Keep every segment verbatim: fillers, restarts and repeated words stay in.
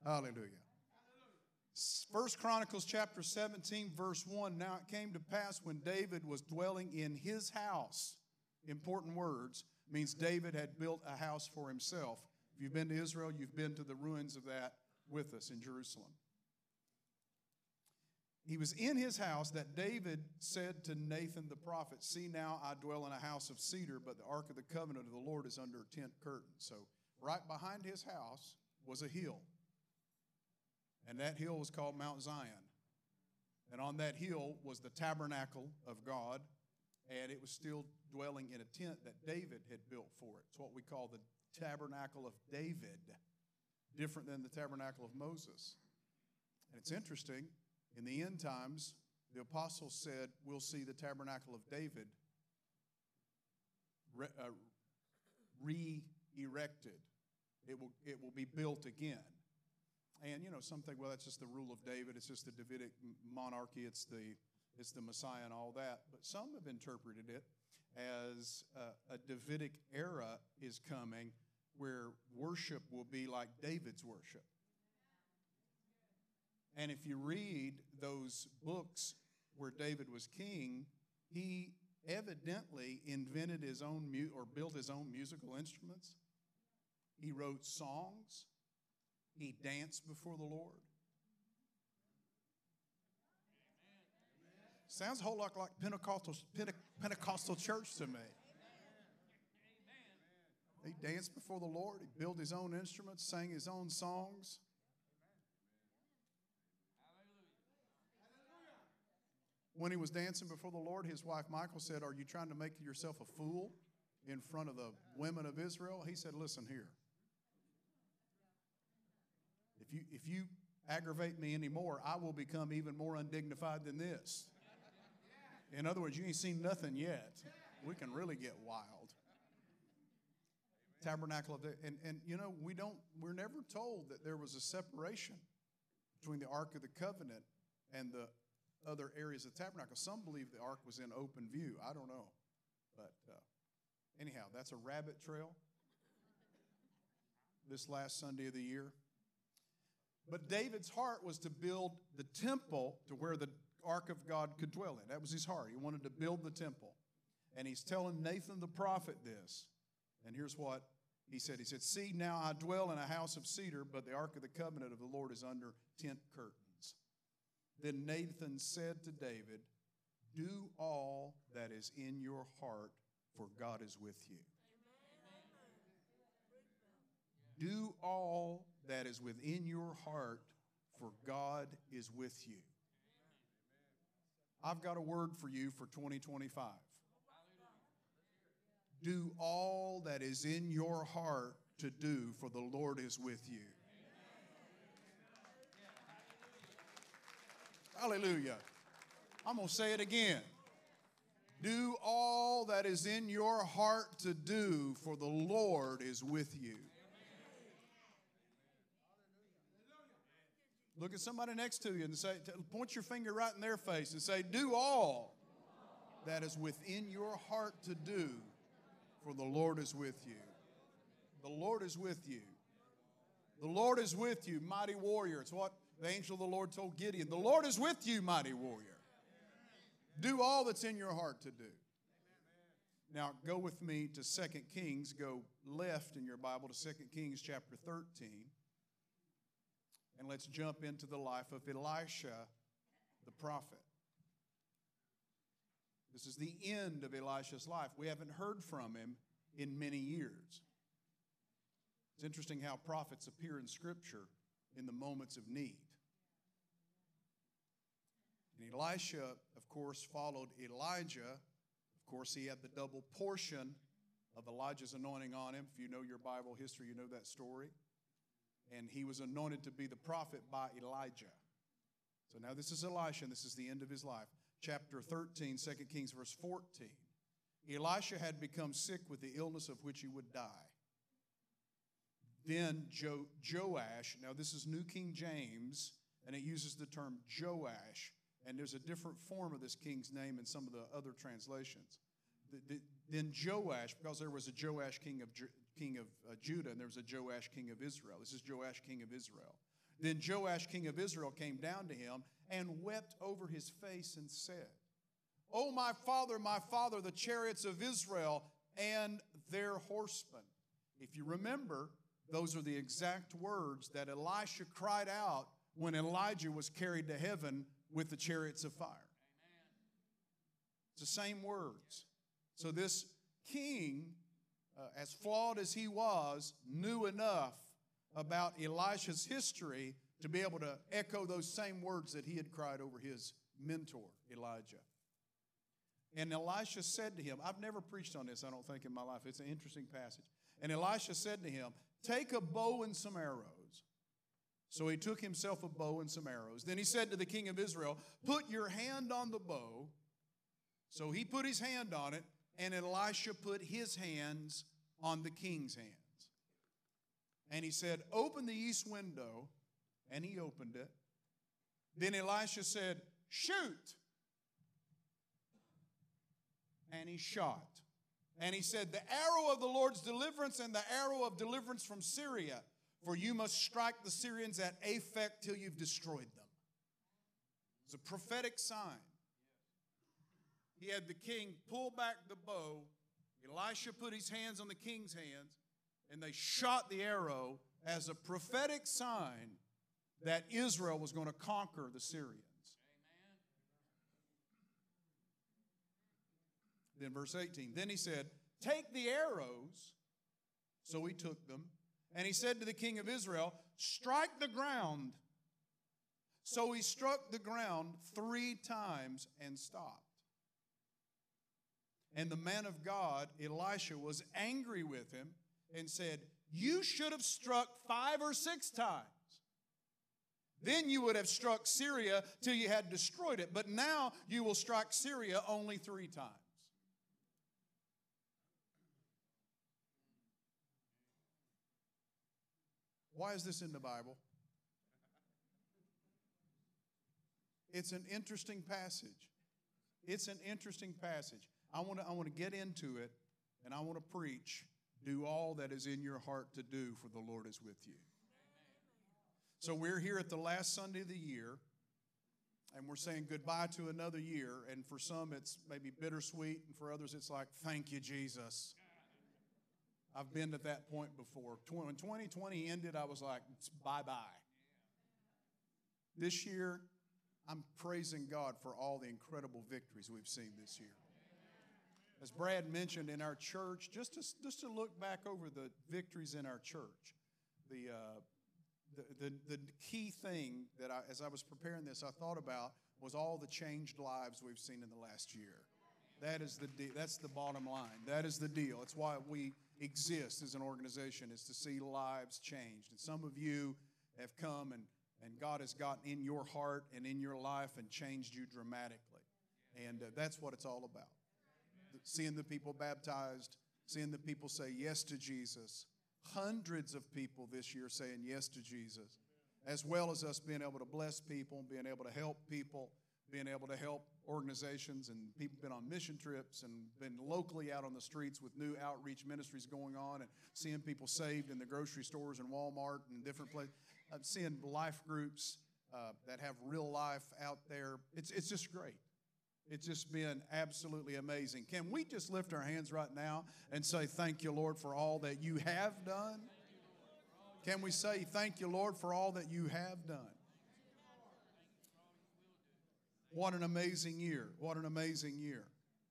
Hallelujah. First Chronicles chapter seventeen, verse one. Now it came to pass when David was dwelling in his house. Important words. Means David had built a house for himself. If you've been to Israel, you've been to the ruins of that with us in Jerusalem. He was in his house that David said to Nathan the prophet, "See now, I dwell in a house of cedar, but the ark of the covenant of the Lord is under a tent curtain." So right behind his house was a hill. And that hill was called Mount Zion. And on that hill was the tabernacle of God, and it was still dwelling in a tent that David had built for it. It's what we call the tabernacle of David, different than the tabernacle of Moses. And it's interesting, in the end times, the apostles said, we'll see the tabernacle of David re, uh, re-erected. It will, it will be built again. And, you know, some think, well, that's just the rule of David. It's just the Davidic monarchy. It's the, it's the Messiah and all that. But some have interpreted it as uh, a Davidic era is coming where worship will be like David's worship. And if you read those books where David was king, he evidently invented his own mu- or built his own musical instruments. He wrote songs. He danced before the Lord. Sounds a whole lot like Pentecostal, Pentecostal church to me. He danced before the Lord. He built his own instruments, sang his own songs. When he was dancing before the Lord, his wife Michal said, "Are you trying to make yourself a fool in front of the women of Israel?" He said, "Listen here. If you, if you aggravate me anymore, I will become even more undignified than this." In other words, you ain't seen nothing yet. We can really get wild. Tabernacle of the, and, and you know, we don't, we're never told that there was a separation between the Ark of the Covenant and the other areas of the tabernacle. Some believe the ark was in open view. I don't know. But uh, anyhow, that's a rabbit trail this last Sunday of the year. But David's heart was to build the temple to where the ark of God could dwell in. That was his heart. He wanted to build the temple. And he's telling Nathan the prophet this. And here's what he said. He said, "See, now I dwell in a house of cedar, but the ark of the covenant of the Lord is under tent curtains." Then Nathan said to David, "Do all that is in your heart, for God is with you." Amen. Do all that is within your heart, for God is with you. I've got a word for you for twenty twenty-five. Do all that is in your heart to do, for the Lord is with you. Hallelujah. I'm going to say it again. Do all that is in your heart to do, for the Lord is with you. Look at somebody next to you and say, point your finger right in their face and say, do all that is within your heart to do, for the Lord is with you. The Lord is with you. The Lord is with you, mighty warrior. It's what the angel of the Lord told Gideon. The Lord is with you, mighty warrior. Do all that's in your heart to do. Now, go with me to Second Kings. Go left in your Bible to Second Kings chapter thirteen. And let's jump into the life of Elisha, the prophet. This is the end of Elisha's life. We haven't heard from him in many years. It's interesting how prophets appear in Scripture in the moments of need. And Elisha, of course, followed Elijah. Of course, he had the double portion of Elijah's anointing on him. If you know your Bible history, you know that story. And he was anointed to be the prophet by Elijah. So now this is Elisha, and this is the end of his life. Chapter thirteen, Second Kings, verse fourteen. Elisha had become sick with the illness of which he would die. Then jo- Joash, now this is New King James, and it uses the term Joash, and there's a different form of this king's name in some of the other translations. The, the, then Joash, because there was a Joash king of, king of uh, Judah, and there was a Joash king of Israel. This is Joash king of Israel. Then Joash, king of Israel, came down to him and wept over his face and said, "O my father, my father, the chariots of Israel and their horsemen." If you remember, those are the exact words that Elisha cried out when Elijah was carried to heaven with the chariots of fire. It's the same words. So this king, uh, as flawed as he was, knew enough about Elisha's history to be able to echo those same words that he had cried over his mentor, Elijah. And Elisha said to him, I've never preached on this, I don't think, in my life. It's an interesting passage. And Elisha said to him, "Take a bow and some arrows." So he took himself a bow and some arrows. Then he said to the king of Israel, "Put your hand on the bow." So he put his hand on it, and Elisha put his hands on the king's hands. And he said, "Open the east window." And he opened it. Then Elisha said, "Shoot." And he shot. And he said, "The arrow of the Lord's deliverance and the arrow of deliverance from Syria, for you must strike the Syrians at Aphek till you've destroyed them." It's a prophetic sign. He had the king pull back the bow. Elisha put his hands on the king's hands, and they shot the arrow as a prophetic sign that Israel was going to conquer the Syrians. Then verse eighteen, then he said, "Take the arrows." So he took them. And he said to the king of Israel, "Strike the ground." So he struck the ground three times and stopped. And the man of God, Elisha, was angry with him and said, "You should have struck five or six times. Then you would have struck Syria till you had destroyed it. But now you will strike Syria only three times." Why is this in the Bible? It's an interesting passage. It's an interesting passage. I want to I want to get into it, and I want to preach, "Do all that is in your heart to do, for the Lord is with you." So we're here at the last Sunday of the year, and we're saying goodbye to another year. And for some, it's maybe bittersweet, and for others, it's like, "Thank you, Jesus." I've been at that point before. When twenty twenty ended, I was like, bye-bye. This year, I'm praising God for all the incredible victories we've seen this year. As Brad mentioned, in our church, just to, just to look back over the victories in our church, the, uh, the, the, the key thing that I, as I was preparing this, I thought about was all the changed lives we've seen in the last year. That is the de- that's the bottom line. That is the deal. It's why we exist as an organization, is to see lives changed. And some of you have come and, and God has gotten in your heart and in your life and changed you dramatically. And uh, that's what it's all about. The, seeing the people baptized, seeing the people say yes to Jesus. Hundreds of people this year saying yes to Jesus, as well as us being able to bless people, being able to help people, being able to help organizations, and people been on mission trips and been locally out on the streets with new outreach ministries going on, and seeing people saved in the grocery stores and Walmart and different places. I'm seeing life groups uh, that have real life out there. It's, it's just great. It's just been absolutely amazing. Can we just lift our hands right now and say, "Thank you, Lord, for all that you have done"? Can we say, "Thank you, Lord, for all that you have done"? What an amazing year. What an amazing year.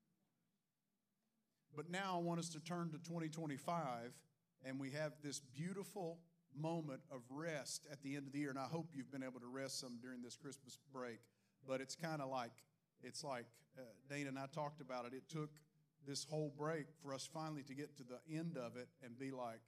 But now I want us to turn to twenty twenty-five, and we have this beautiful moment of rest at the end of the year. And I hope you've been able to rest some during this Christmas break. But it's kind of like, it's like uh, Dana and I talked about it. It took this whole break for us finally to get to the end of it and be like,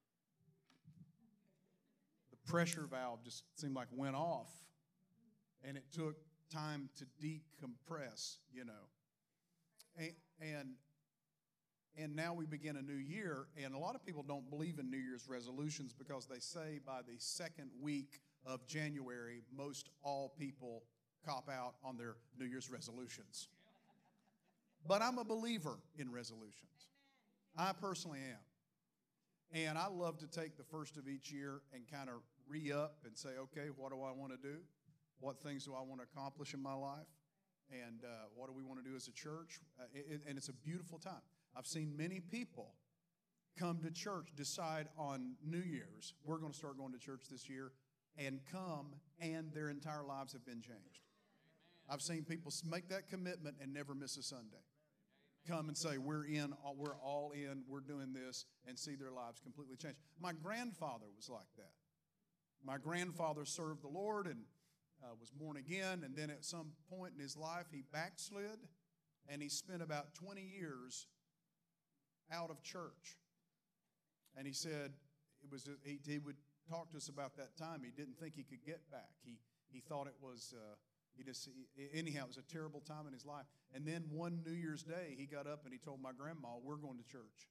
the pressure valve just seemed like went off. And it took time to decompress, you know. And, and and now we begin a new year, and a lot of people don't believe in New Year's resolutions because they say by the second week of January, most all people cop out on their New Year's resolutions. But I'm a believer in resolutions. I personally am. And I love to take the first of each year and kind of re-up and say, okay, what do I want to do? What things do I want to accomplish in my life? And uh, what do we want to do as a church? Uh, it, and it's a beautiful time. I've seen many people come to church, decide on New Year's, we're going to start going to church this year, and come, and their entire lives have been changed. I've seen people make that commitment and never miss a Sunday. Come and say, we're in, we're all in, we're doing this, and see their lives completely change. My grandfather was like that. My grandfather served the Lord and uh, was born again, and then at some point in his life, he backslid, and he spent about twenty years out of church. And he said, it was he, he would talk to us about that time. He didn't think he could get back. He, he thought it was... Uh, He just, anyhow, it was a terrible time in his life. And then one New Year's Day, he got up and he told my grandma, we're going to church.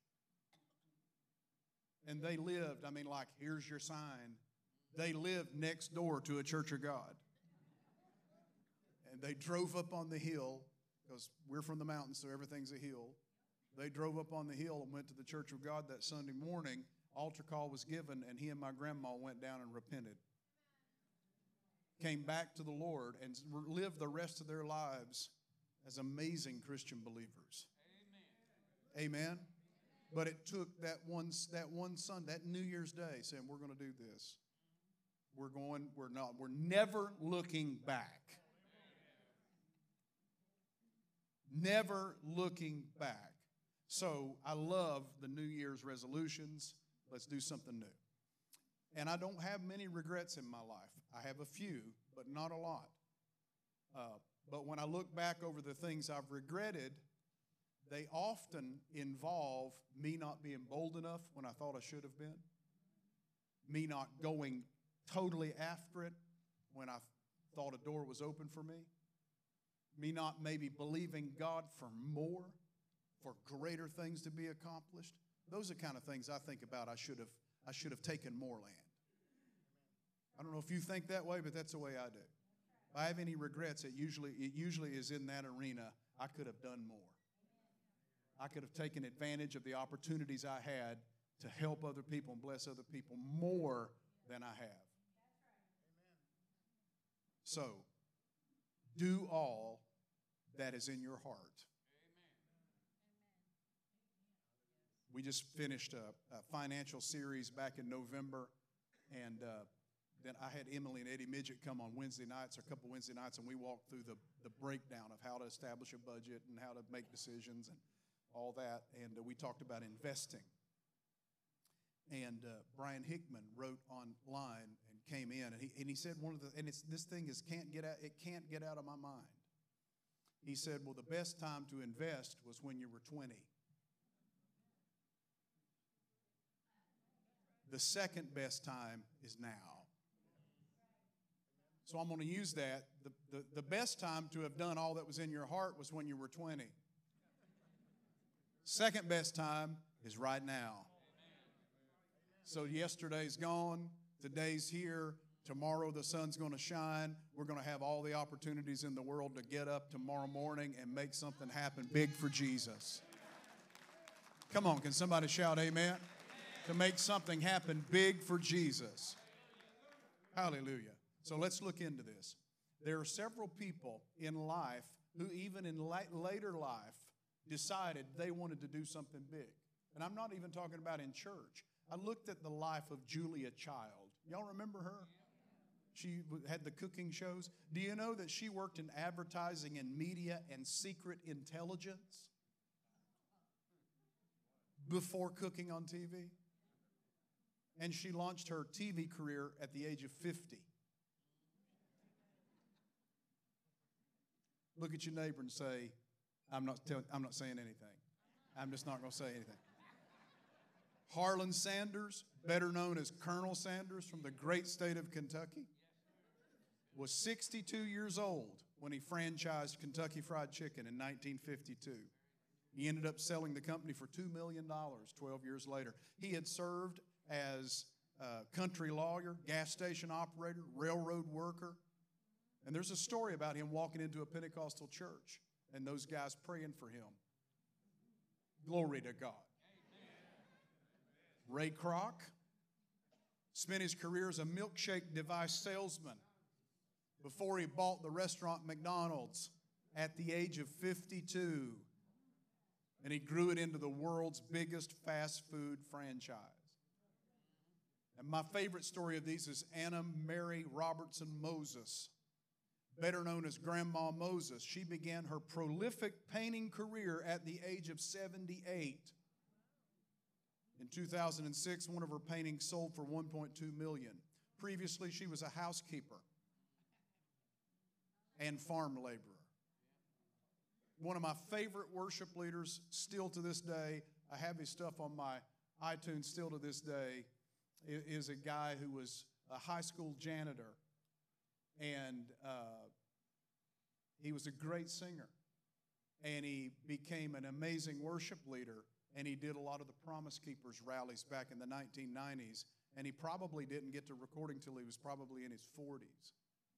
And they lived, I mean, like, here's your sign. They lived next door to a Church of God. And they drove up on the hill, because we're from the mountains, so everything's a hill. They drove up on the hill and went to the Church of God that Sunday morning. Altar call was given, and he and my grandma went down and repented. Came back to the Lord and lived the rest of their lives as amazing Christian believers. Amen. Amen. But it took that one, that one Sunday, that New Year's Day, saying, we're going to do this. We're going, we're not, we're never looking back. Never looking back. So I love the New Year's resolutions. Let's do something new. And I don't have many regrets in my life. I have a few, but not a lot. Uh, but when I look back over the things I've regretted, they often involve me not being bold enough when I thought I should have been, me not going totally after it when I thought a door was open for me, me not maybe believing God for more, for greater things to be accomplished. Those are the kind of things I think about. I should have, I should have taken more land. I don't know if you think that way, but that's the way I do. If I have any regrets, it usually, it usually is in that arena. I could have done more. I could have taken advantage of the opportunities I had to help other people and bless other people more than I have. So, do all that is in your heart. We just finished a, a financial series back in November, and uh, then I had Emily and Eddie Midget come on Wednesday nights, or a couple Wednesday nights, and we walked through the, the breakdown of how to establish a budget and how to make decisions and all that. And uh, we talked about investing. And uh, Brian Hickman wrote online and came in, and he, and he said one of the, and it's, this thing is can't get out, it can't get out of my mind. He said, well, the best time to invest was when you were twenty. The second best time is now. So I'm going to use that. The, the, the best time to have done all that was in your heart was when you were twenty. Second best time is right now. So yesterday's gone, today's here, tomorrow the sun's going to shine. We're going to have all the opportunities in the world to get up tomorrow morning and make something happen big for Jesus. Come on, can somebody shout amen? To make something happen big for Jesus. Hallelujah. So let's look into this. There are several people in life who even in later life decided they wanted to do something big. And I'm not even talking about in church. I looked at the life of Julia Child. Y'all remember her? She had the cooking shows. Do you know that she worked in advertising and media and secret intelligence before cooking on T V? And she launched her T V career at the age of fifty. Look at your neighbor and say, I'm not, tell, I'm not saying anything. I'm just not going to say anything. Harlan Sanders, better known as Colonel Sanders from the great state of Kentucky, was sixty-two years old when he franchised Kentucky Fried Chicken in nineteen fifty-two. He ended up selling the company for two million dollars twelve years later. He had served as a country lawyer, gas station operator, railroad worker. And there's a story about him walking into a Pentecostal church and those guys praying for him. Glory to God. Ray Kroc, Spent his career as a milkshake device salesman before he bought the restaurant McDonald's at the age of fifty-two. And he grew it into the world's biggest fast food franchise. And my favorite story of these is Anna Mary Robertson Moses, better known as Grandma Moses. She began her prolific painting career at the age of seventy-eight. In two thousand six, one of her paintings sold for one point two million dollars. Previously, she was a housekeeper and farm laborer. One of my favorite worship leaders still to this day, I have his stuff on my iTunes still to this day, is a guy who was a high school janitor. And uh, he was a great singer. And he became an amazing worship leader. And he did a lot of the Promise Keepers rallies back in the nineteen nineties. And he probably didn't get to recording till he was probably in his forties.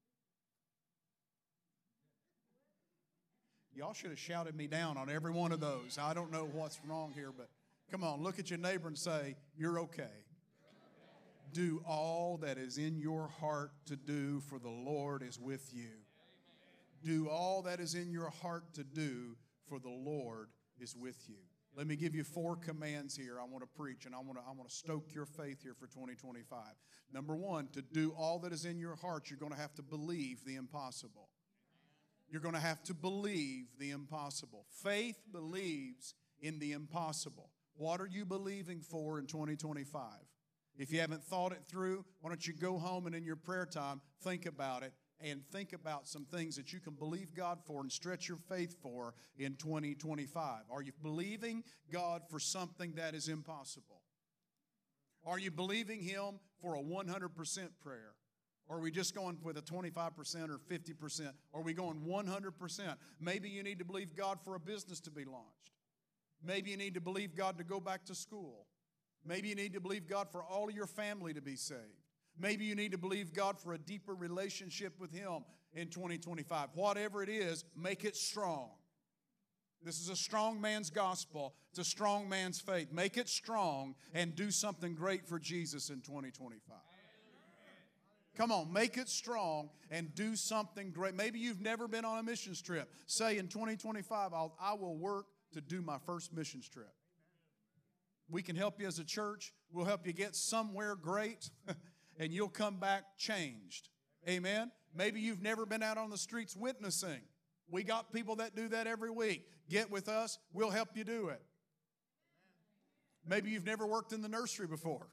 Y'all should have shouted me down on every one of those. I don't know what's wrong here, but come on, look at your neighbor and say, you're okay. Do all that is in your heart to do, for the Lord is with you. Do all that is in your heart to do, for the Lord is with you. Let me give you four commands here I want to preach, and I want to, I want to stoke your faith here for twenty twenty-five. Number one, to do all that is in your heart, you're going to have to believe the impossible. You're going to have to believe the impossible. Faith believes in the impossible. What are you believing for in twenty twenty-five? If you haven't thought it through, why don't you go home and in your prayer time, think about it and think about some things that you can believe God for and stretch your faith for in twenty twenty-five. Are you believing God for something that is impossible? Are you believing Him for a one hundred percent prayer? Or are we just going with a twenty-five percent or fifty percent? Or are we going one hundred percent? Maybe you need to believe God for a business to be launched. Maybe you need to believe God to go back to school. Maybe you need to believe God for all of your family to be saved. Maybe you need to believe God for a deeper relationship with Him in twenty twenty-five. Whatever it is, make it strong. This is a strong man's gospel. It's a strong man's faith. Make it strong and do something great for Jesus in twenty twenty-five. Come on, make it strong and do something great. Maybe you've never been on a missions trip. Say in twenty twenty-five, I'll, I will work to do my first missions trip. We can help you as a church. We'll help you get somewhere great, and you'll come back changed. Amen? Maybe you've never been out on the streets witnessing. We got people that do that every week. Get with us. We'll help you do it. Maybe you've never worked in the nursery before.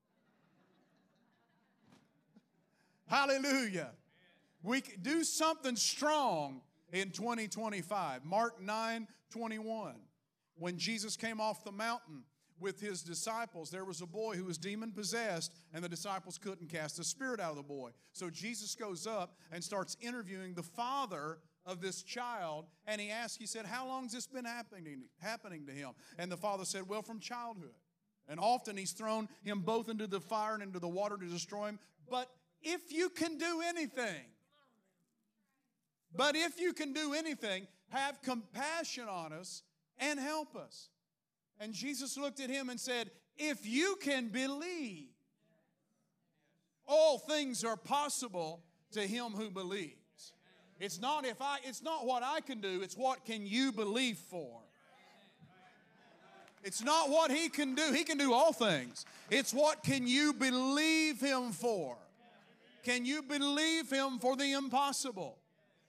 Hallelujah. We can do something strong in twenty twenty-five. Mark nine twenty-one. When Jesus came off the mountain with His disciples, there was a boy who was demon-possessed, and the disciples couldn't cast the spirit out of the boy. So Jesus goes up and starts interviewing the father of this child, and he asked, he said, how long has this been happening, happening to him? And the father said, well, from childhood. And often he's thrown him both into the fire and into the water to destroy him. But if you can do anything, but if you can do anything, have compassion on us and help us. And Jesus looked at him and said, if you can believe, all things are possible to him who believes. It's not if I, it's not what I can do, it's what can you believe for. It's not what he can do. He can do all things. It's what can you believe him for. Can you believe him for the impossible?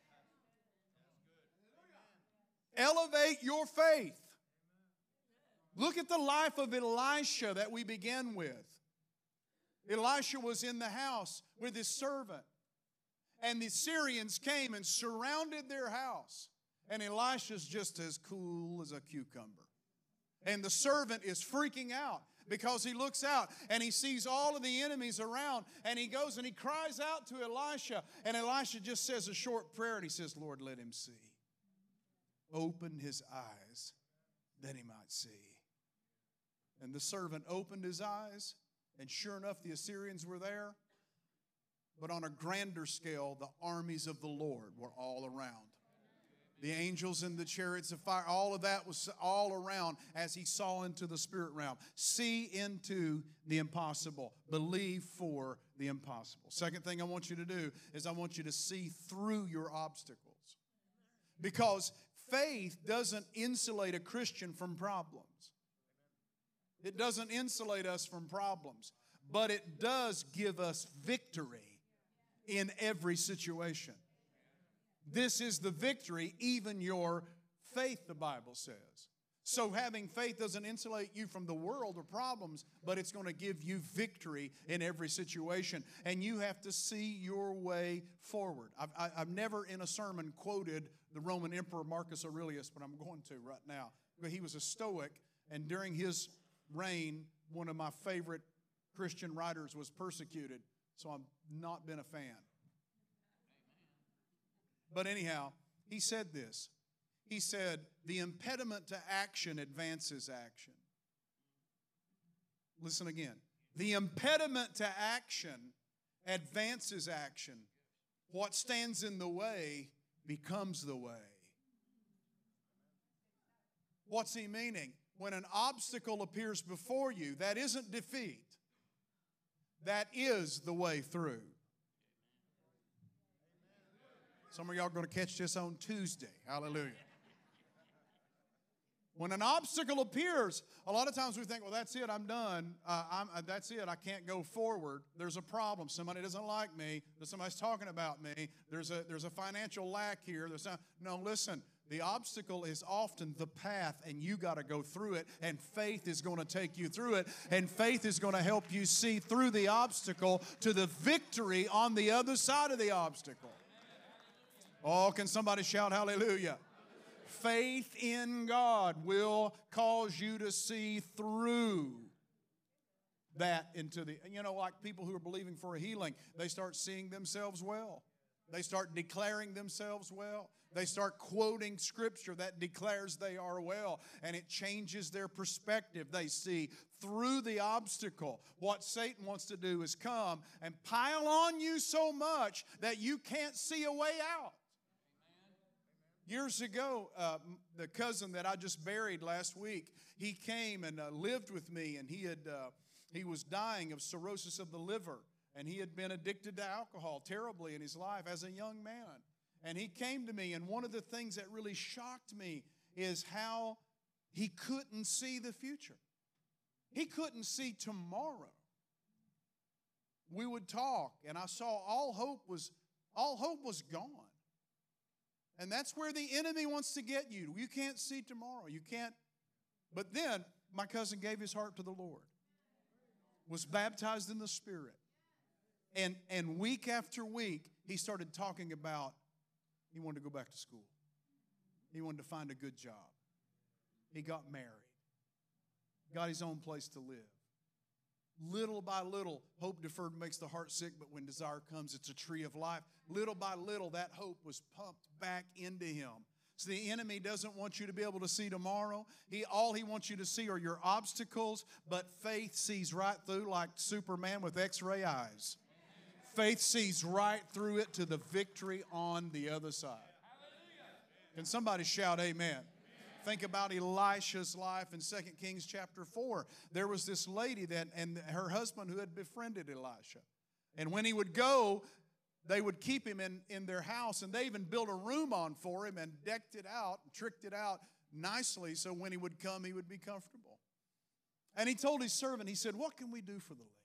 Elevate your faith. Look at the life of Elisha that we began with. Elisha was in the house with his servant. And the Syrians came and surrounded their house. And Elisha's just as cool as a cucumber. And the servant is freaking out because he looks out and he sees all of the enemies around. And he goes and he cries out to Elisha. And Elisha just says a short prayer and he says, Lord, let him see. Open his eyes that he might see. And the servant opened his eyes, and sure enough, the Assyrians were there. But on a grander scale, the armies of the Lord were all around. The angels and the chariots of fire, all of that was all around as he saw into the spirit realm. See into the impossible. Believe for the impossible. Second thing I want you to do is I want you to see through your obstacles. Because faith doesn't insulate a Christian from problems. It doesn't insulate us from problems. But it does give us victory in every situation. This is the victory, even your faith, the Bible says. So having faith doesn't insulate you from the world or problems, but it's going to give you victory in every situation. And you have to see your way forward. I've, I, I've never in a sermon quoted the Roman Emperor Marcus Aurelius, but I'm going to right now. But he was a Stoic, and during his reign, one of my favorite Christian writers was persecuted, so I've not been a fan. But anyhow, he said this. He said, the impediment to action advances action. Listen again. The impediment to action advances action. What stands in the way becomes the way. What's he meaning? When an obstacle appears before you, that isn't defeat. That is the way through. Some of y'all are going to catch this on Tuesday. Hallelujah. When an obstacle appears, a lot of times we think, well, that's it, I'm done. Uh, I'm, uh, that's it, I can't go forward. There's a problem. Somebody doesn't like me. Somebody's talking about me. There's a, there's a financial lack here. There's some, no, listen, the obstacle is often the path, and you got to go through it, and faith is going to take you through it, and faith is going to help you see through the obstacle to the victory on the other side of the obstacle. Oh, can somebody shout hallelujah? Faith in God will cause you to see through that into the, you know, like people who are believing for a healing, they start seeing themselves well. They start declaring themselves well. They start quoting scripture that declares they are well, and it changes their perspective. They see through the obstacle. What Satan wants to do is come and pile on you so much that you can't see a way out. Years ago, uh, the cousin that I just buried last week, he came and uh, lived with me, and he had uh, he was dying of cirrhosis of the liver, and he had been addicted to alcohol terribly in his life as a young man. And he came to me, and one of the things that really shocked me is how he couldn't see the future. He couldn't see tomorrow. We would talk, and I saw all hope was all hope was gone. And that's where the enemy wants to get you. You can't see tomorrow. You can't. But then my cousin gave his heart to the Lord, was baptized in the Spirit. And, and week after week, he started talking about he wanted to go back to school. He wanted to find a good job. He got married, got his own place to live. Little by little, hope deferred makes the heart sick, but when desire comes, it's a tree of life. Little by little, that hope was pumped back into him. So the enemy doesn't want you to be able to see tomorrow. He, all he wants you to see are your obstacles, but faith sees right through like Superman with X-ray eyes. Faith sees right through it to the victory on the other side. Can somebody shout amen? Think about Elisha's life in Second Kings chapter four. There was this lady that, and her husband who had befriended Elisha. And when he would go, they would keep him in, in their house, and they even built a room on for him and decked it out, tricked it out nicely so when he would come, he would be comfortable. And he told his servant, he said, what can we do for the lady?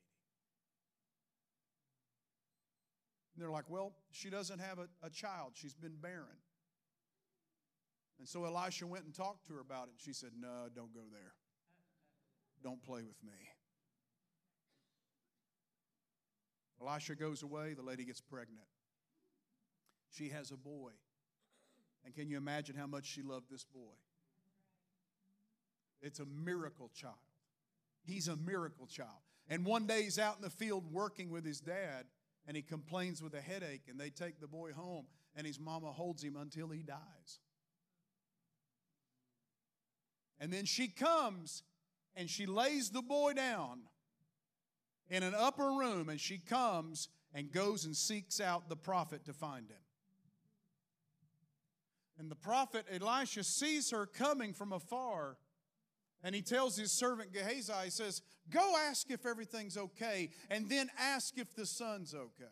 And they're like, well, she doesn't have a, a child. She's been barren. And so Elisha went and talked to her about it. And she said, no, don't go there. Don't play with me. Elisha goes away. The lady gets pregnant. She has a boy. And can you imagine how much she loved this boy? It's a miracle child. He's a miracle child. And one day he's out in the field working with his dad, and he complains with a headache, and they take the boy home, and his mama holds him until he dies. And then she comes and she lays the boy down in an upper room, and she comes and goes and seeks out the prophet to find him. And the prophet Elisha sees her coming from afar. And he tells his servant Gehazi, he says, go ask if everything's okay, and then ask if the son's okay.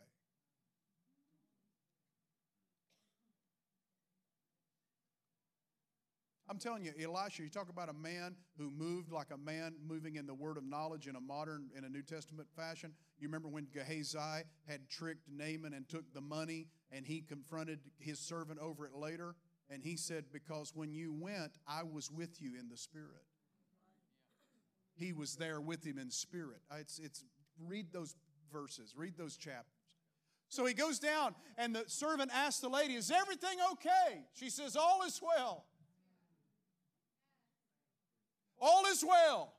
I'm telling you, Elisha, you talk about a man who moved like a man moving in the word of knowledge in a modern, in a New Testament fashion. You remember when Gehazi had tricked Naaman and took the money, and he confronted his servant over it later? And he said, because when you went, I was with you in the Spirit. He was there with him in spirit. It's, it's, read those verses, read those chapters. So he goes down, and the servant asks the lady, is everything okay? She says, all is well. All is well.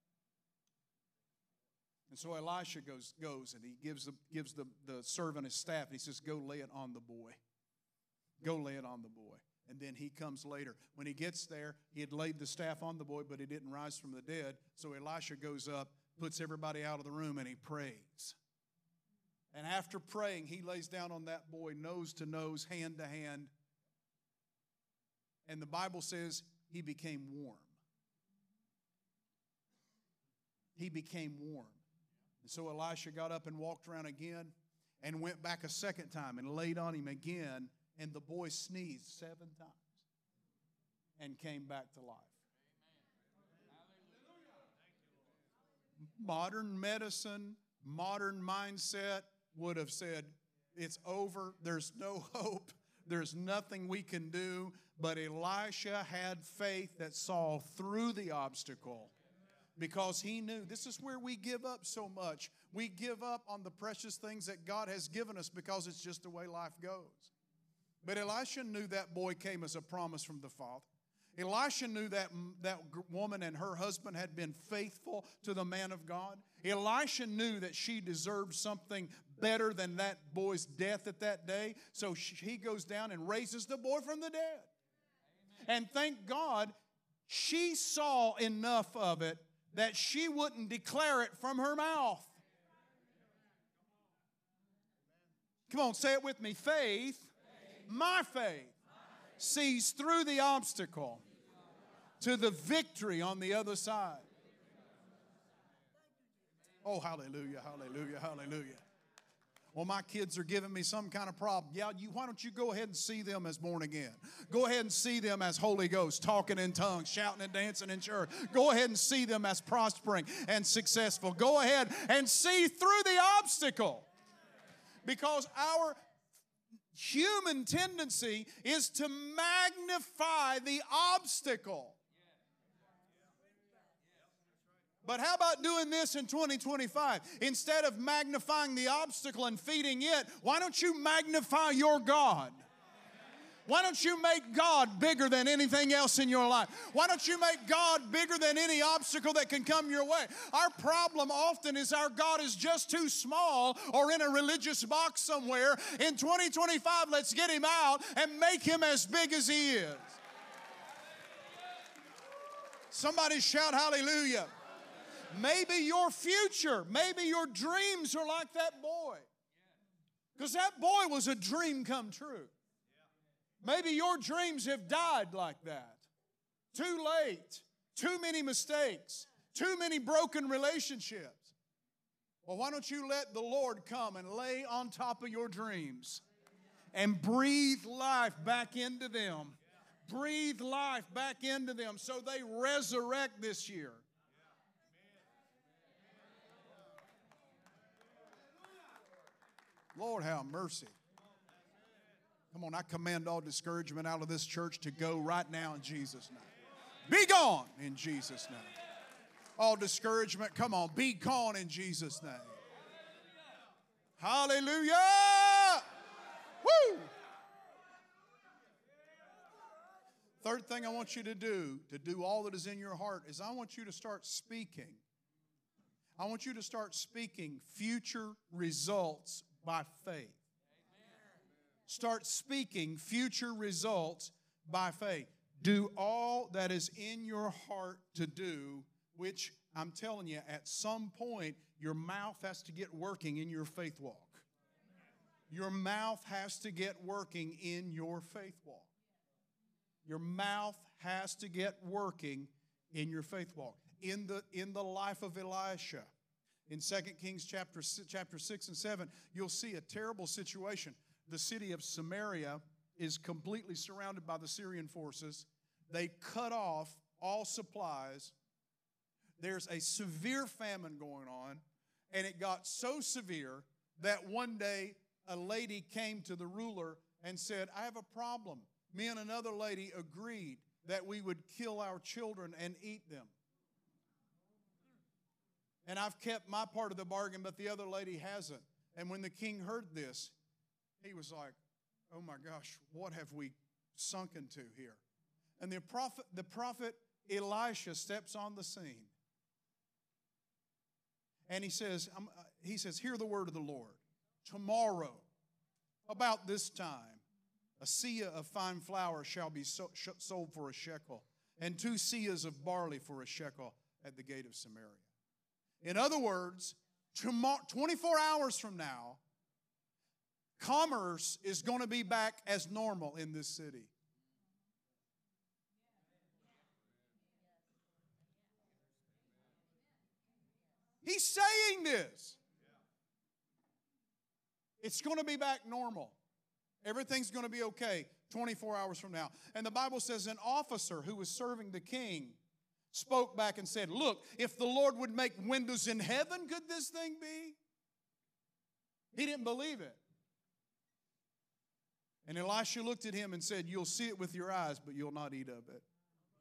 And so Elisha goes, goes and he gives, the, gives the, the servant his staff, and he says, go lay it on the boy. Go lay it on the boy. And then he comes later. When he gets there, he had laid the staff on the boy, but he didn't rise from the dead. So Elisha goes up, puts everybody out of the room, and he prays. And after praying, he lays down on that boy, nose to nose, hand to hand. And the Bible says he became warm. He became warm. And so Elisha got up and walked around again and went back a second time and laid on him again. And the boy sneezed seven times and came back to life. Modern medicine, modern mindset would have said, it's over, there's no hope, there's nothing we can do. But Elisha had faith that saw through the obstacle, because he knew. This is where we give up so much. We give up on the precious things that God has given us because it's just the way life goes. But Elisha knew that boy came as a promise from the Father. Elisha knew that that woman and her husband had been faithful to the man of God. Elisha knew that she deserved something better than that boy's death at that day. So he goes down and raises the boy from the dead. Amen. And thank God she saw enough of it that she wouldn't declare it from her mouth. Come on, say it with me. Faith, my faith, sees through the obstacle to the victory on the other side. Oh, hallelujah, hallelujah, hallelujah. Well, my kids are giving me some kind of problem. Yeah, you, why don't you go ahead and see them as born again? Go ahead and see them as Holy Ghost, talking in tongues, shouting and dancing in church. Go ahead and see them as prospering and successful. Go ahead and see through the obstacle. Because our human tendency is to magnify the obstacle. But how about doing this in twenty twenty-five? Instead of magnifying the obstacle and feeding it, why don't you magnify your God? Why don't you make God bigger than anything else in your life? Why don't you make God bigger than any obstacle that can come your way? Our problem often is our God is just too small or in a religious box somewhere. In twenty twenty-five, let's get him out and make him as big as he is. Somebody shout hallelujah. Maybe your future, maybe your dreams are like that boy. Because that boy was a dream come true. Maybe your dreams have died like that. Too late. Too many mistakes. Too many broken relationships. Well, why don't you let the Lord come and lay on top of your dreams and breathe life back into them. Breathe life back into them so they resurrect this year. Lord, have mercy. Come on, I command all discouragement out of this church to go right now in Jesus' name. Be gone in Jesus' name. All discouragement, come on, be gone in Jesus' name. Hallelujah! Woo! Third thing I want you to do, to do all that is in your heart, is I want you to start speaking. I want you to start speaking future results by faith. Start speaking future results by faith. Do all that is in your heart to do, which I'm telling you, at some point, your mouth has to get working in your faith walk. Your mouth has to get working in your faith walk. Your mouth has to get working in your faith walk. In the, in the life of Elisha, in Second Kings chapter, chapter six and seven, you'll see a terrible situation. The city of Samaria is completely surrounded by the Syrian forces. They cut off all supplies. There's a severe famine going on, and it got so severe that one day a lady came to the ruler and said, I have a problem. Me and another lady agreed that we would kill our children and eat them. And I've kept my part of the bargain, but the other lady hasn't. And when the king heard this, he was like, oh my gosh, what have we sunk into here? And the prophet, the prophet Elisha steps on the scene. And he says, um, he says, hear the word of the Lord. Tomorrow, about this time, a seah of fine flour shall be so, sh- sold for a shekel, and two seahs of barley for a shekel at the gate of Samaria. In other words, tomorrow, twenty-four hours from now, commerce is going to be back as normal in this city. He's saying this. It's going to be back normal. Everything's going to be okay twenty-four hours from now. And the Bible says an officer who was serving the king spoke back and said, look, if the Lord would make windows in heaven, could this thing be? He didn't believe it. And Elisha looked at him and said, you'll see it with your eyes, but you'll not eat of it.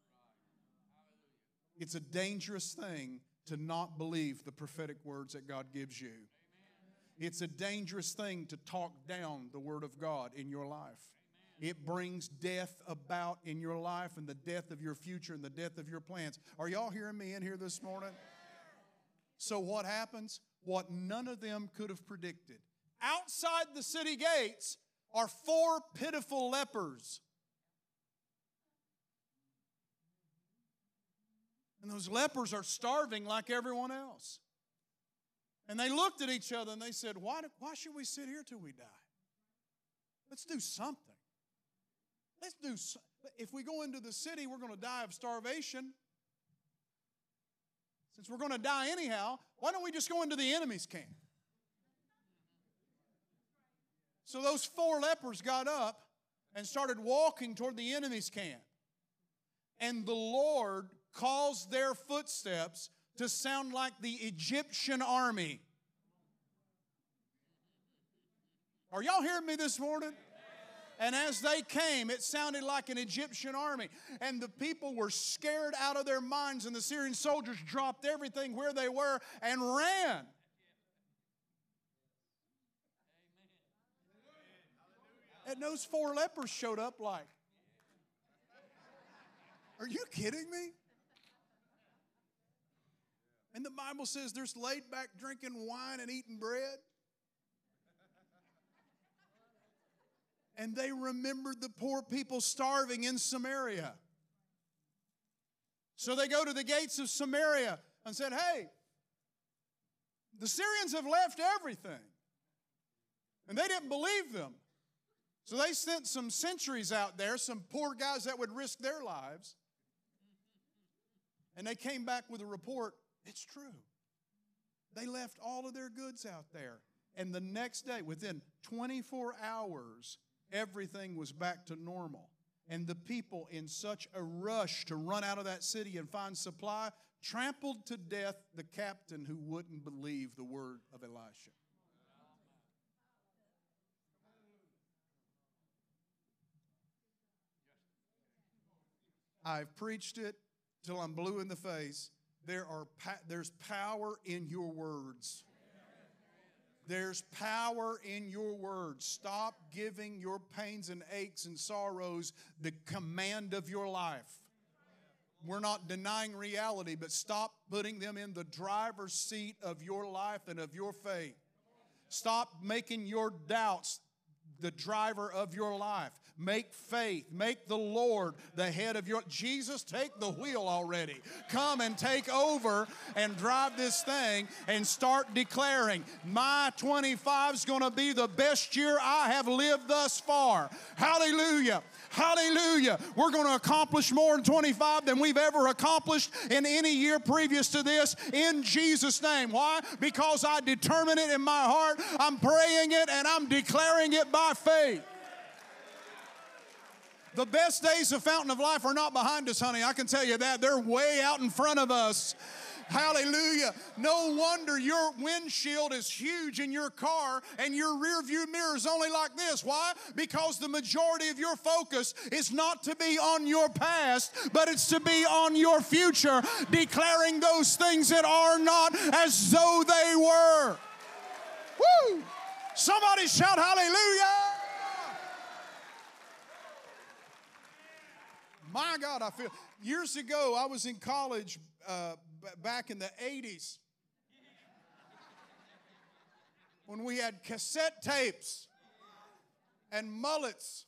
It's a dangerous thing to not believe the prophetic words that God gives you. It's a dangerous thing to talk down the Word of God in your life. It brings death about in your life and the death of your future and the death of your plans. Are y'all hearing me in here this morning? So what happens? What none of them could have predicted. Outside the city gates are four pitiful lepers. And those lepers are starving like everyone else. And they looked at each other and they said, why, why should we sit here till we die? Let's do something. Let's do so- If we go into the city, we're going to die of starvation. Since we're going to die anyhow, why don't we just go into the enemy's camp? So those four lepers got up and started walking toward the enemy's camp. And the Lord caused their footsteps to sound like the Egyptian army. Are y'all hearing me this morning? And as they came, it sounded like an Egyptian army. And the people were scared out of their minds, and the Syrian soldiers dropped everything where they were and ran. And those four lepers showed up like, are you kidding me? And the Bible says they're laid back drinking wine and eating bread. And they remembered the poor people starving in Samaria. So they go to the gates of Samaria and said, hey, the Syrians have left everything. And they didn't believe them. So they sent some sentries out there, some poor guys that would risk their lives. And they came back with a report. It's true. They left all of their goods out there. And the next day, within twenty-four hours, everything was back to normal. And the people, in such a rush to run out of that city and find supply, trampled to death the captain who wouldn't believe the word of Elisha. I've preached it till I'm blue in the face. There are there's power in your words. There's power in your words. Stop giving your pains and aches and sorrows the command of your life. We're not denying reality, but stop putting them in the driver's seat of your life and of your faith. Stop making your doubts the driver of your life. Make faith, make the Lord the head of your... Jesus, take the wheel already. Come and take over and drive this thing and start declaring, my twenty-five is going to be the best year I have lived thus far. Hallelujah. Hallelujah. We're going to accomplish more in twenty-five than we've ever accomplished in any year previous to this in Jesus' name. Why? Because I determine it in my heart. I'm praying it and I'm declaring it by faith. The best days of Fountain of Life are not behind us, honey. I can tell you that. They're way out in front of us. Hallelujah. No wonder your windshield is huge in your car and your rear view mirror is only like this. Why? Because the majority of your focus is not to be on your past, but it's to be on your future, declaring those things that are not as though they were. Woo! Somebody shout hallelujah. My God, I feel... Years ago, I was in college uh, b- back in the eighties when we had cassette tapes and mullets.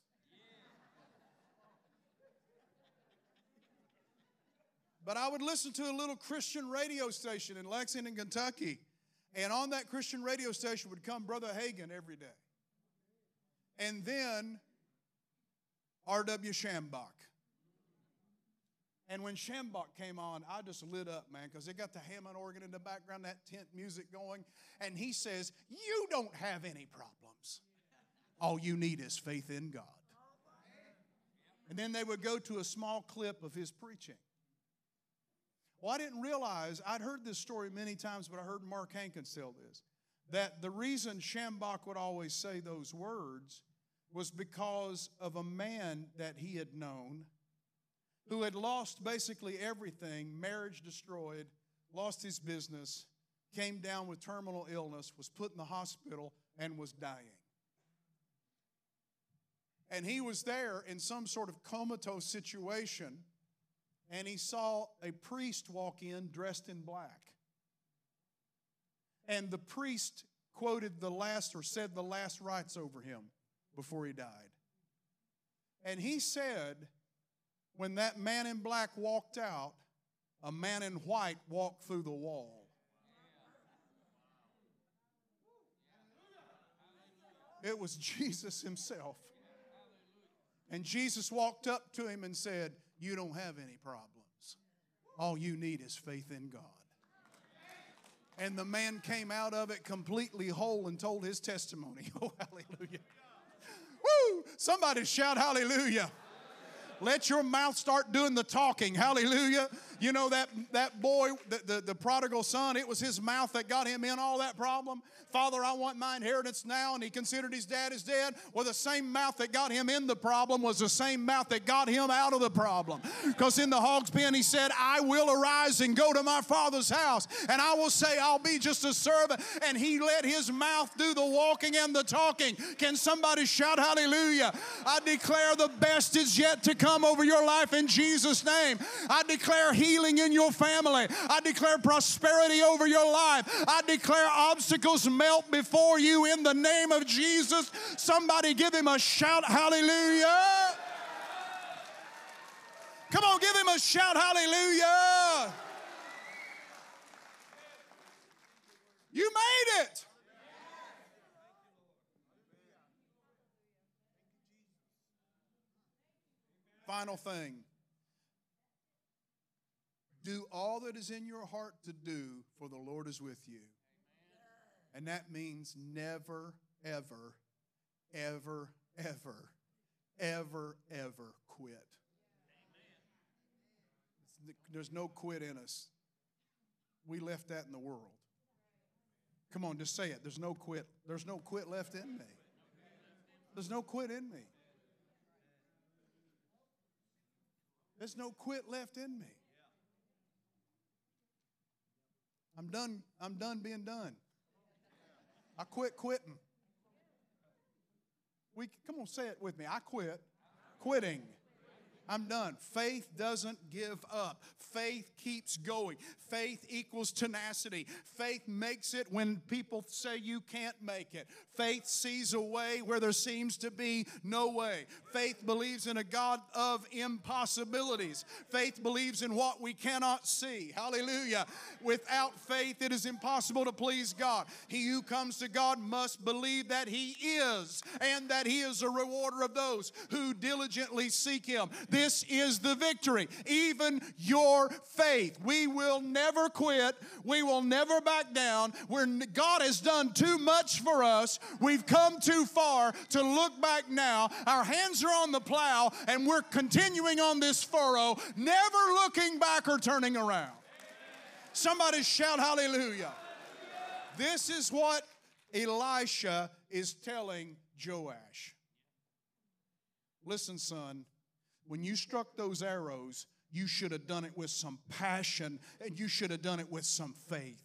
But I would listen to a little Christian radio station in Lexington, Kentucky. And on that Christian radio station would come Brother Hagin every day. And then R W Shambach. And when Shambach came on, I just lit up, man, because they got the Hammond organ in the background, that tent music going. And he says, you don't have any problems. All you need is faith in God. And then they would go to a small clip of his preaching. Well, I didn't realize, I'd heard this story many times, but I heard Mark Hankins tell this, that the reason Shambach would always say those words was because of a man that he had known who had lost basically everything, marriage destroyed, lost his business, came down with terminal illness, was put in the hospital, and was dying. And he was there in some sort of comatose situation, and he saw a priest walk in dressed in black. And the priest quoted the last, or said the last rites over him before he died. And he said, when that man in black walked out, a man in white walked through the wall. It was Jesus himself. And Jesus walked up to him and said, you don't have any problems. All you need is faith in God. And the man came out of it completely whole and told his testimony. Oh, hallelujah. Woo! Somebody shout hallelujah. Let your mouth start doing the talking. Hallelujah. You know that, that boy, the, the, the prodigal son, it was his mouth that got him in all that problem. Father, I want my inheritance now. And he considered his dad as dead. Well, the same mouth that got him in the problem was the same mouth that got him out of the problem. Because in the hog's pen, he said, I will arise and go to my father's house. And I will say, I'll be just a servant. And he let his mouth do the walking and the talking. Can somebody shout hallelujah? I declare the best is yet to come over your life in Jesus' name. I declare healing in your family. I declare prosperity over your life. I declare obstacles melt before you in the name of Jesus. Somebody give him a shout, hallelujah. Come on, give him a shout, hallelujah. You made it. Final thing. Do all that is in your heart to do, for the Lord is with you. And that means never, ever, ever, ever, ever, ever quit. There's no quit in us. We left that in the world. Come on, just say it. There's no quit. There's no quit left in me. There's no quit in me. There's no quit left in me. I'm done. I'm done being done. I quit quitting. We come on, say it with me. I quit quitting. I'm done. Faith doesn't give up. Faith keeps going. Faith equals tenacity. Faith makes it when people say you can't make it. Faith sees a way where there seems to be no way. Faith believes in a God of impossibilities. Faith believes in what we cannot see. Hallelujah. Without faith, it is impossible to please God. He who comes to God must believe that He is, and that He is a rewarder of those who diligently seek Him. This is the victory, even your faith. We will never quit. We will never back down. We're, God has done too much for us. We've come too far to look back now. Our hands are on the plow, and we're continuing on this furrow, never looking back or turning around. Somebody shout hallelujah. This is what Elisha is telling Joash. Listen, son, when you struck those arrows, you should have done it with some passion, and you should have done it with some faith.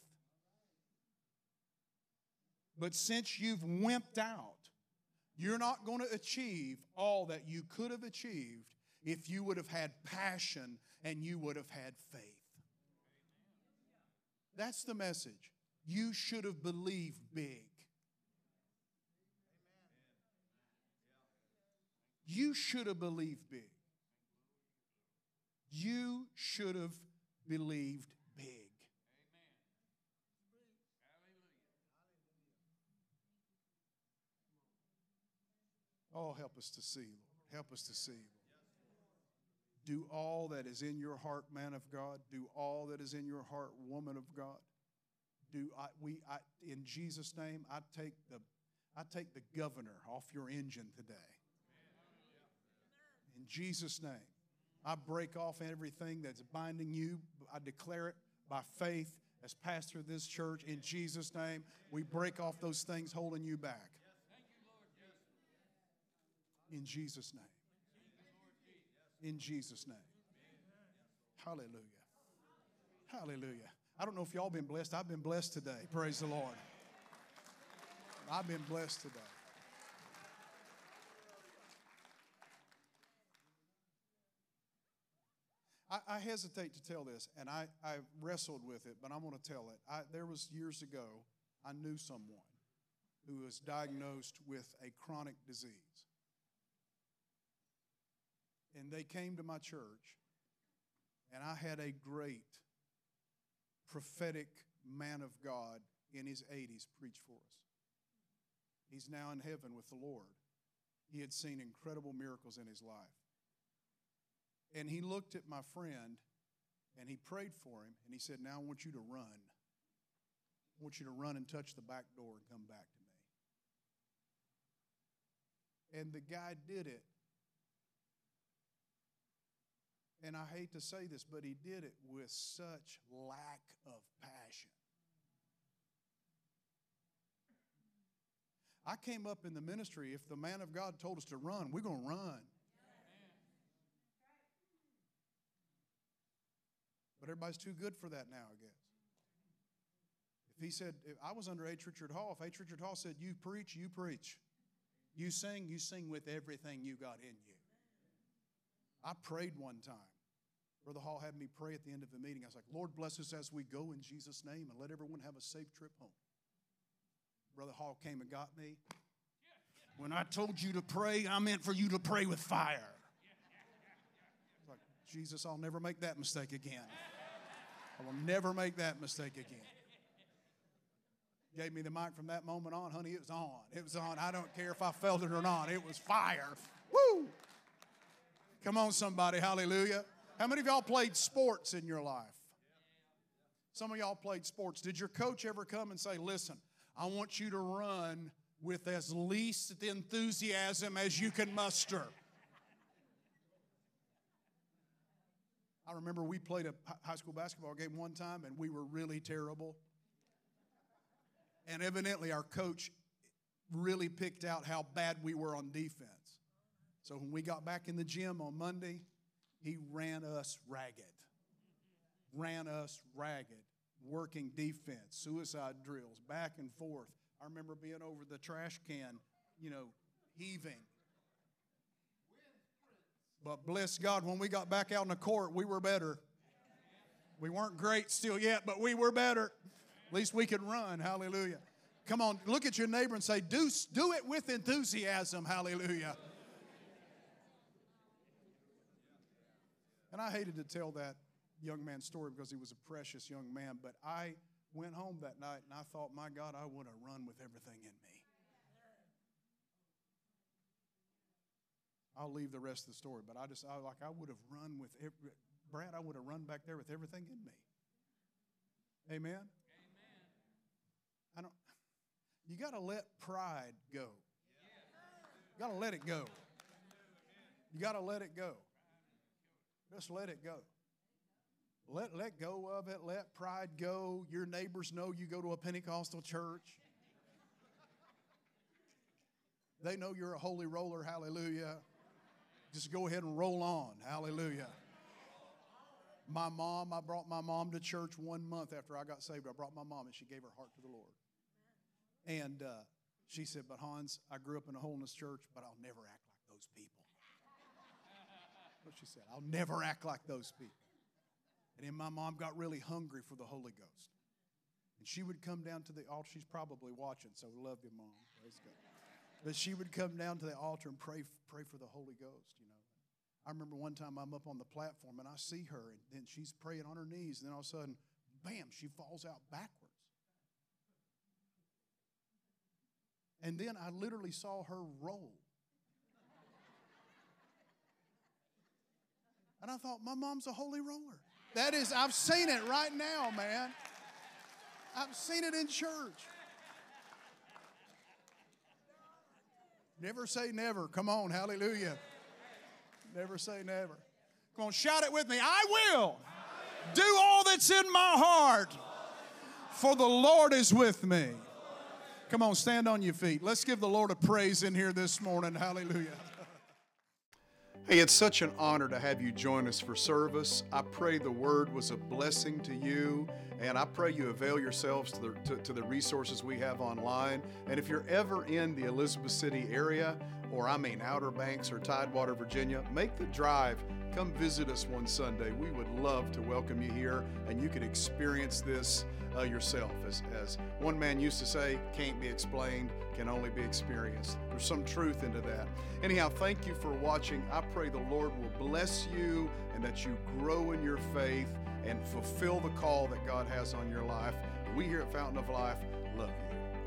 But since you've wimped out, you're not going to achieve all that you could have achieved if you would have had passion and you would have had faith. That's the message. You should have believed big. You should have believed big. You should have believed big. Oh, help us to see, Lord. Help us to see, Lord. Do all that is in your heart, man of God. Do all that is in your heart, woman of God. Do I, we, I, in Jesus' name, I take the, I take the governor off your engine today. In Jesus' name, I break off everything that's binding you. I declare it by faith as pastor of this church. In Jesus' name, we break off those things holding you back. In Jesus' name. In Jesus' name. Hallelujah. Hallelujah. I don't know if y'all been blessed. I've been blessed today. Praise the Lord. I've been blessed today. I, I hesitate to tell this, and I, I wrestled with it, but I'm going to tell it. I, there was years ago, I knew someone who was diagnosed with a chronic disease. And they came to my church, and I had a great prophetic man of God in his eighties preach for us. He's now in heaven with the Lord. He had seen incredible miracles in his life. And he looked at my friend, and he prayed for him, and he said, now I want you to run. I want you to run and touch the back door and come back to me. And the guy did it. And I hate to say this, but he did it with such lack of passion. I came up in the ministry, if the man of God told us to run, we're going to run. But everybody's too good for that now, I guess. If he said, if I was under H. Richard Hall, if H. Richard Hall said, you preach, you preach. You sing, you sing with everything you got in you. I prayed one time. Brother Hall had me pray at the end of the meeting. I was like, Lord, bless us as we go in Jesus' name, and let everyone have a safe trip home. Brother Hall came and got me. When I told you to pray, I meant for you to pray with fire. I was like, Jesus, I'll never make that mistake again. I will never make that mistake again. Gave me the mic from that moment on. Honey, it was on. It was on. I don't care if I felt it or not. It was fire. Woo! Come on, somebody. Hallelujah. How many of y'all played sports in your life? Some of y'all played sports. Did your coach ever come and say, listen, I want you to run with as least enthusiasm as you can muster? I remember we played a high school basketball game one time, and we were really terrible. And evidently our coach really picked out how bad we were on defense. So when we got back in the gym on Monday, he ran us ragged. Ran us ragged. Working defense, suicide drills, back and forth. I remember being over the trash can, you know, heaving. But bless God, when we got back out in the court, we were better. We weren't great still yet, but we were better. At least we could run. Hallelujah. Come on, look at your neighbor and say, do, do it with enthusiasm. Hallelujah. And I hated to tell that young man's story because he was a precious young man, but I went home that night and I thought, my God, I would have run with everything in me. I'll leave the rest of the story, but I just, I like, I would have run with, every, Brad, I would have run back there with everything in me. Amen? Amen. I don't, you got to let pride go. You got to let it go. You got to let it go. Just let it go. Let, let go of it. Let pride go. Your neighbors know you go to a Pentecostal church. They know you're a holy roller. Hallelujah. Just go ahead and roll on. Hallelujah. My mom, I brought my mom to church one month after I got saved. I brought my mom and she gave her heart to the Lord. And uh, she said, but Hans, I grew up in a holiness church, but I'll never act like those people. That's what she said. I'll never act like those people. And then my mom got really hungry for the Holy Ghost. And she would come down to the altar. She's probably watching, so we love you, Mom. Praise God. But she would come down to the altar and pray, pray for the Holy Ghost, you know. I remember one time I'm up on the platform and I see her, and then she's praying on her knees, and then all of a sudden, bam, she falls out backwards. And then I literally saw her roll. And I thought, my mom's a holy roller. That is, I've seen it right now, man. I've seen it in church. Never say never. Come on, hallelujah. Never say never. Come on, shout it with me. I will do all that's in my heart, for the Lord is with me. Come on, stand on your feet. Let's give the Lord a praise in here this morning. Hallelujah. Hey, it's such an honor to have you join us for service. I pray the word was a blessing to you, and I pray you avail yourselves to the, to, to the resources we have online. And if you're ever in the Elizabeth City area, or I mean Outer Banks or Tidewater, Virginia, make the drive. Come visit us one Sunday. We would love to welcome you here, and you can experience this uh, yourself. As, as one man used to say, can't be explained, can only be experienced. There's some truth into that. Anyhow, thank you for watching. I pray the Lord will bless you and that you grow in your faith and fulfill the call that God has on your life. We here at Fountain of Life love you.